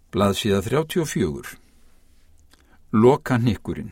Blaðsíða 34. Lokahnykkurinn.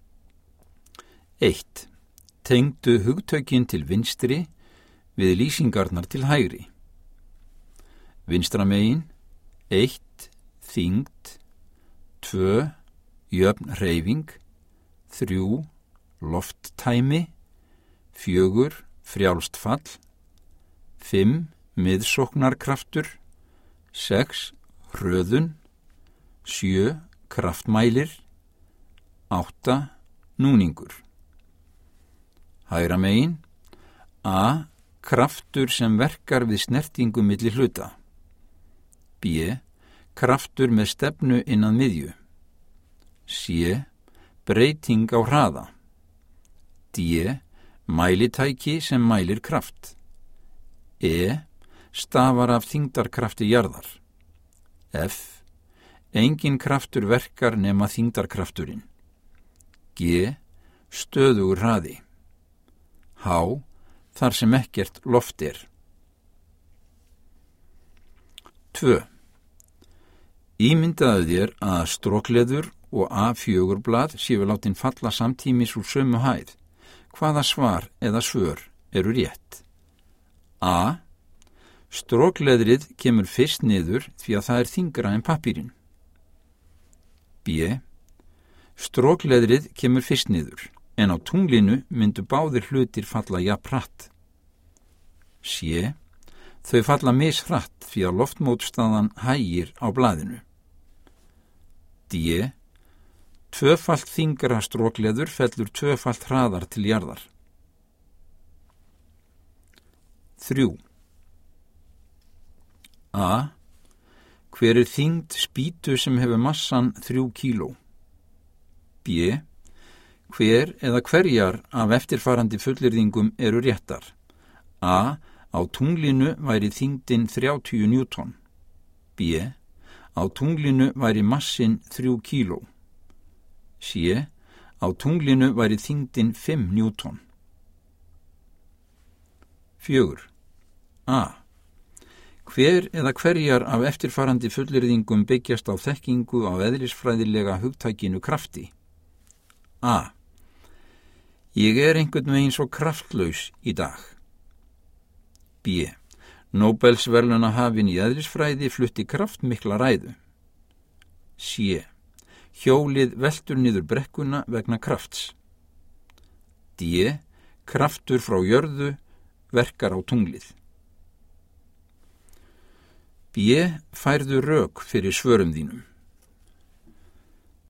1. Tengdu hugtökin til vinstri við lýsingarnar til hægri. Vinstra megin. 1. Þyngd. 2. Jöfn hreyfing. 3. Lofttæmi. 4. Frjálst fall. 5. Miðsóknarkraftur. 6. Hröðun. 7. Kraftmælir. 8. Núningur. Hægra megin. A. Kraftur sem verkar við snertingu milli hluta. B. Kraftur með stefnu innan miðju. C. Breyting á hraða. D. Mælitæki sem mælir kraft. E. Stafar af þyngdarkrafti jarðar. F. Engin kraftur verkar nema þyngdarkrafturinn. G. Stöðugur hraði. H. Þar sem ekkert loft er. 2. Ímyndaðu þér að strokleður og A4 blað séu látin falla samtímis úr sömu hæð. Hvaða svar eða svör eru rétt? A. Strokleðrið kemur fyrst niður því að það er þyngra en pappírinn. B. Strokleðrið kemur fyrst niður, en á tunglinu myndu báðir hlutir falla jafn hratt. C. Þau falla mishratt því að loftmótstaðan hægir á blaðinu. D. Tvöfalt þyngra strokleður fellur tvöfalt hraðar til jarðar. 3. A. Hver er þyngd spýtu sem hefur massan 3 kíló? B. Hver eða hverjar af eftirfarandi fullyrðingum eru réttar? A. Á tunglinu væri þyngdin 30 newton. B. Á tunglinu væri massin 3 kíló. C. Á tunglinu væri þyngdin 5 newton. 4. A. Hver eða hverjar af eftirfarandi fullyrðingum byggjast á þekkingu á eðlisfræðilega hugtækinu krafti? A. Ég er einhvern veginn svo kraftlaus í dag. B. Nóbelsverðlaunahafinn í eðlisfræði flutti kraftmikla ræðu. C. Hjólið veltur niður brekkuna vegna krafts. D. Kraftur frá jörðu verkar á tunglið. B. Færðu rök fyrir svörum þínum.